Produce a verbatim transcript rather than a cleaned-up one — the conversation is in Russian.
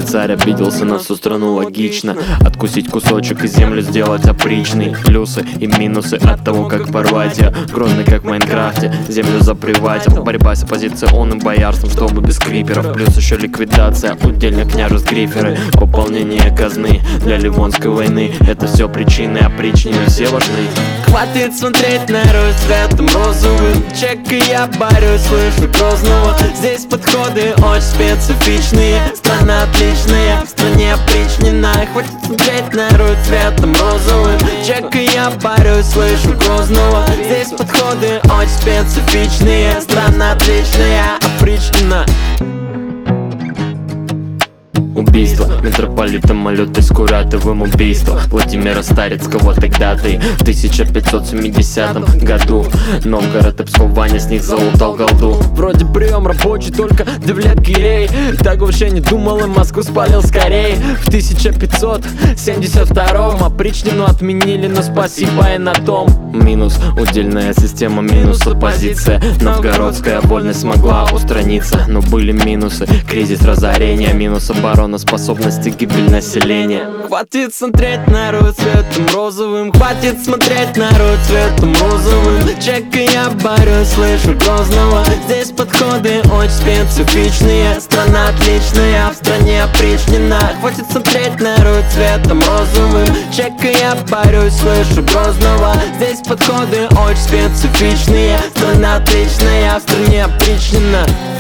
царь обиделся на всю страну, логично откусить кусочек и землю сделать опричной. Плюсы и минусы от того, как порвать. Я грозный, как в Майнкрафте, землю заприватил. Борьба с оппозиционным боярством, чтобы без криперов. Плюс еще ликвидация удельных княжеств Гриферы. Пополнение казны для Ливонской войны. Это все причины, опричнины все важны. Хватит смотреть на Русь цветом розовым. Чек и я борюсь, слышу Грозного. Здесь подходы очень специфичные. Страна отличная, в стране опричнина. Хватит смотреть на Русь цветом розовым. Чек и я борюсь, слышу Грозного. Здесь подходы очень специфичные. Страна отличная, опричнина. Убийство митрополита Малюты Скуратовым, убийство Владимира Старицкого тогда-то и в тысяча пятьсот семидесятом году Новгород и Псков, Ваня с них залутал голду. Вроде прием рабочий, только девлет-гирей. Так вообще не думал, и Москву спалил скорей. В тысяча пятьсот семьдесят втором опричнину отменили, но спасибо и на том. Минус удельная система, минус оппозиция. Новгородская вольность смогла устраниться, но были минусы: кризис, разорение, минус обороноспособности, гибель населения. Хватит смотреть на Русь цветом розовым. Хватит смотреть на Русь цветом розовым. Чек и я борюсь, слышу Грозного. Здесь подходы очень специфичные. Страна отличная, в стране опричнина. Хватит смотреть на Русь цветом розовым. Чек и я борюсь, слышу Грозного. Здесь подходы очень специфичные. Страна отличная, в стране опричнина.